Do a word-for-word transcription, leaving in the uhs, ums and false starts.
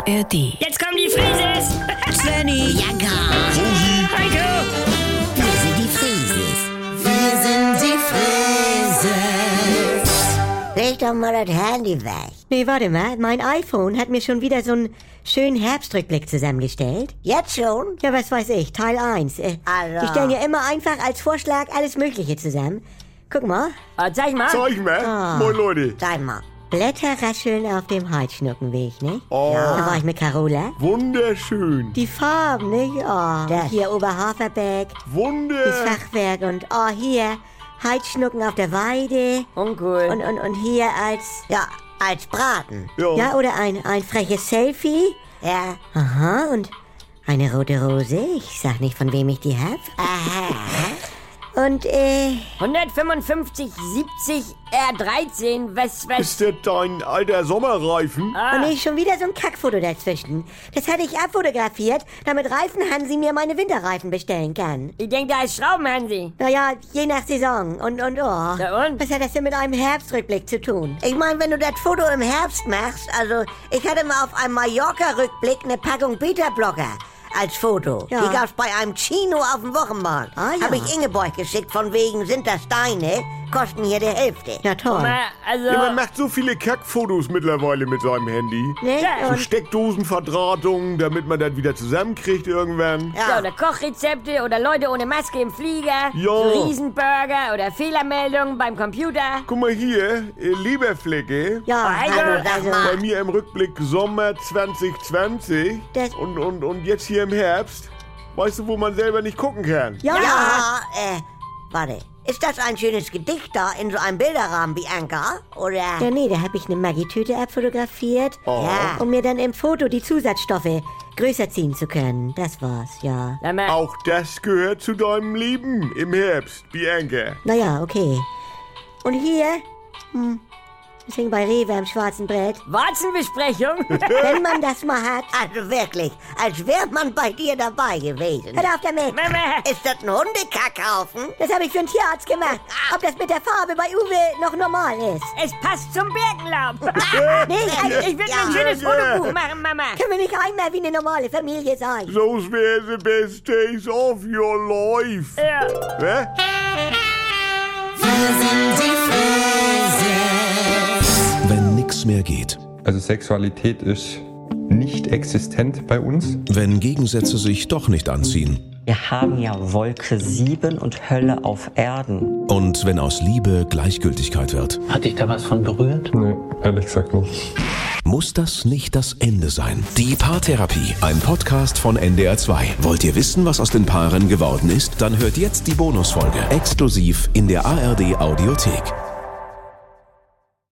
A R D. Jetzt kommen die Frises! Svenny, Ja, gar. Heiko! Wir sind die Frieses. Wir sind die Frieses. Leg doch mal das Handy weg. Nee, warte mal. Mein iPhone hat mir schon wieder so einen schönen Herbstrückblick zusammengestellt. Jetzt schon? Ja, was weiß ich. Teil eins. Äh, Also. Die stellen ja immer einfach als Vorschlag alles Mögliche zusammen. Guck mal. Oh, zeig mal. Zeig mal. Ah. Moin Leute. Sag mal. Blätter rascheln auf dem Heidschnuckenweg, ne? Oh, Da war ich mit Carola. wunderschön. Die Farben, nicht? Oh, Das. hier Oberhaferbeck, das Wunder. Fachwerk und oh, hier Heidschnucken auf der Weide Uncool. und, und, und hier als, Ja, als Braten. Ja. ja, oder ein, ein freches Selfie. Ja. Aha, und eine rote Rose. Ich sag nicht, von wem ich die hab. Aha. Und, äh, hundertfünfundfünfzig siebzig R dreizehn, was, was? Ist das dein alter Sommerreifen? Ah, und ich schon wieder so ein Kackfoto dazwischen. Das hatte ich abfotografiert, damit Reifenhansi mir meine Winterreifen bestellen kann. ich denke, da ist Schrauben, Hansi. Naja, je nach Saison. Und, und, oh. Na und? Was hat das denn mit einem Herbstrückblick zu tun? Ich meine, wenn du das Foto im Herbst machst, also ich hatte mal auf einem Mallorca-Rückblick eine Packung Beta-Blocker als Foto. Ja. Die gab's bei einem Chino auf dem Wochenmarkt. Ah, ja. Hab ich Ingeborg geschickt, von wegen, sind das deine, kosten hier die Hälfte. Ja, toll. Na, also... Ja, man macht so viele Kackfotos mittlerweile mit seinem Handy. Ne? Ja. So Und, Steckdosenverdrahtungen, damit man das wieder zusammenkriegt irgendwann. Ja, oder Kochrezepte oder Leute ohne Maske im Flieger. Ja. So Riesenburger oder Fehlermeldungen beim Computer. Guck mal hier, äh, Leberflecke. ja, Also, also, sag also, mal. Bei mir im Rückblick Sommer zwanzig zwanzig. Das- Und, und, und jetzt hier im Herbst. Weißt du, wo man selber nicht gucken kann? ja, Ja, äh, warte. Ist das ein schönes Gedicht da in so einem Bilderrahmen, Bianca? Oder? Ja, nee, da hab ich eine Maggi-Tüte abfotografiert, Oh. Ja. um mir dann im Foto die Zusatzstoffe größer ziehen zu können. Das war's, ja. Sag mal, Auch das gehört zu deinem Leben im Herbst, Bianca. Naja, okay. Und hier, hm, das hing bei Rewe am schwarzen Brett. Warzenbesprechung? Wenn man das mal hat, Also wirklich, als wäre man bei dir dabei gewesen. hört auf damit. Mama, Ist das ein Hundekackhaufen? Das habe ich für einen Tierarzt gemacht. Ob das mit der Farbe bei Uwe noch normal ist. es passt zum Birkenlaub. Nee, also, Ich will Ja. ein schönes Ja. Fotobuch machen, Mama. können wir nicht einmal wie eine normale Familie sein? Those were the best days of your life. Ja. Hä? Wenn nix mehr geht. Also Sexualität ist nicht existent bei uns. Wenn Gegensätze sich doch nicht anziehen. Wir haben ja Wolke sieben und Hölle auf Erden. Und wenn aus Liebe Gleichgültigkeit wird. Hat dich da was von berührt? Nee, ehrlich gesagt nicht. Muss das nicht das Ende sein? Die Paartherapie, ein Podcast von N D R zwei. Wollt ihr wissen, was aus den Paaren geworden ist? Dann hört jetzt die Bonusfolge exklusiv in der A R D Audiothek.